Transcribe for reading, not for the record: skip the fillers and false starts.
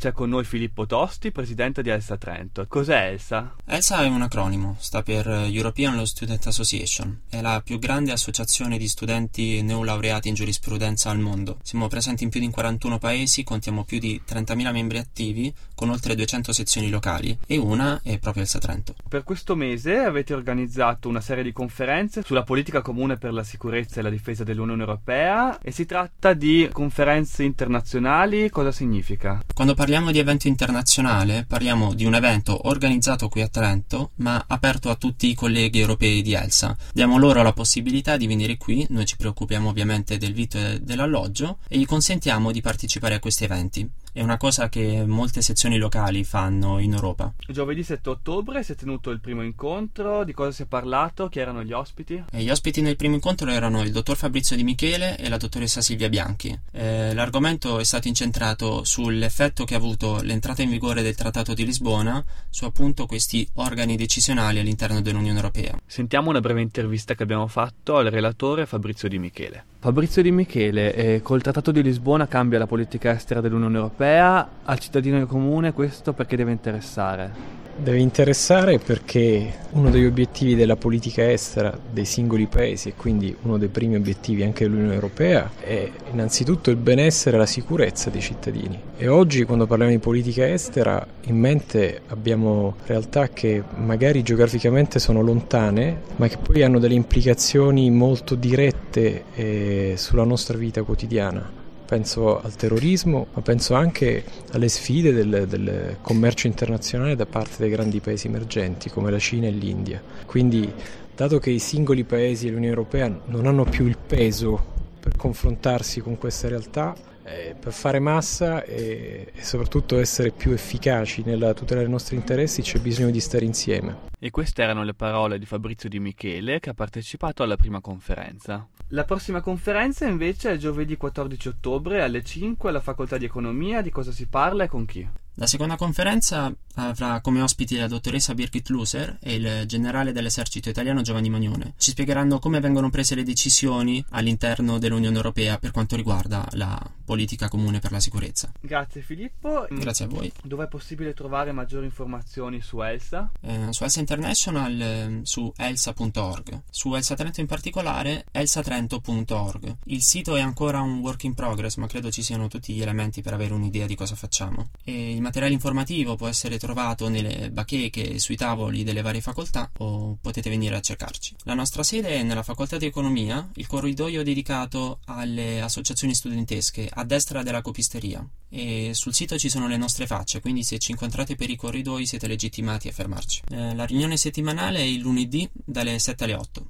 c'è con noi Filippo Tosti, presidente di ELSA Trento. Cos'è ELSA? ELSA è un acronimo, sta per European Law Student Association. È la più grande associazione di studenti neolaureati in giurisprudenza al mondo. Siamo presenti in più di 41 paesi, contiamo più di 30.000 membri attivi, con oltre 200 sezioni locali, e una è proprio ELSA Trento. Per questo mese avete organizzato una serie di conferenze sulla politica comune per la sicurezza e la difesa dell'Unione Europea, e si tratta di conferenze internazionali. Cosa significa? Quando parliamo di evento internazionale, parliamo di un evento organizzato qui a Trento, ma aperto a tutti i colleghi europei di ELSA. Diamo loro la possibilità di venire qui, noi ci preoccupiamo ovviamente del vitto e dell'alloggio, e gli consentiamo di partecipare a questi eventi. È una cosa che molte sezioni locali fanno in Europa. Giovedì 7 ottobre si è tenuto il primo incontro. Di cosa si è parlato? Chi erano gli ospiti? Gli ospiti nel primo incontro erano il dottor Fabrizio Di Michele e la dottoressa Silvia Bianchi. L'argomento è stato incentrato sull'effetto che ha avuto l'entrata in vigore del Trattato di Lisbona su appunto questi organi decisionali all'interno dell'Unione Europea. Sentiamo una breve intervista che abbiamo fatto al relatore Fabrizio Di Michele. Fabrizio Di Michele, col Trattato di Lisbona cambia la politica estera dell'Unione Europea. Al cittadino comune questo perché deve interessare? Deve interessare perché uno degli obiettivi della politica estera dei singoli paesi, e quindi uno dei primi obiettivi anche dell'Unione Europea, è innanzitutto il benessere e la sicurezza dei cittadini. E oggi, quando parliamo di politica estera, in mente abbiamo realtà che magari geograficamente sono lontane, ma che poi hanno delle implicazioni molto dirette sulla nostra vita quotidiana. Penso al terrorismo, ma penso anche alle sfide del commercio internazionale da parte dei grandi paesi emergenti come la Cina e l'India. Quindi, dato che i singoli paesi dell'Unione Europea non hanno più il peso per confrontarsi con queste realtà, per fare massa e soprattutto essere più efficaci nella tutela dei nostri interessi, c'è bisogno di stare insieme. E queste erano le parole di Fabrizio Di Michele, che ha partecipato alla prima conferenza. La prossima conferenza invece è giovedì 14 ottobre alle 5 alla Facoltà di Economia. Di cosa si parla e con chi? La seconda conferenza avrà come ospiti la dottoressa Birgit Luser e il generale dell'esercito italiano Giovanni Magnone. Ci spiegheranno come vengono prese le decisioni all'interno dell'Unione Europea per quanto riguarda la politica comune per la sicurezza. Grazie Filippo. Grazie a voi. Dove è possibile trovare maggiori informazioni su ELSA? Su ELSA International, su elsa.org. Su ELSA Trento in particolare, elsatrento.org. Il sito è ancora un work in progress, ma credo ci siano tutti gli elementi per avere un'idea di cosa facciamo. E il materiale informativo può essere trovato nelle bacheche e sui tavoli delle varie facoltà, o potete venire a cercarci. La nostra sede è nella Facoltà di Economia, il corridoio dedicato alle associazioni studentesche, a destra della copisteria. E sul sito ci sono le nostre facce, quindi se ci incontrate per i corridoi siete legittimati a fermarci. La riunione settimanale è il lunedì dalle 7 alle 8.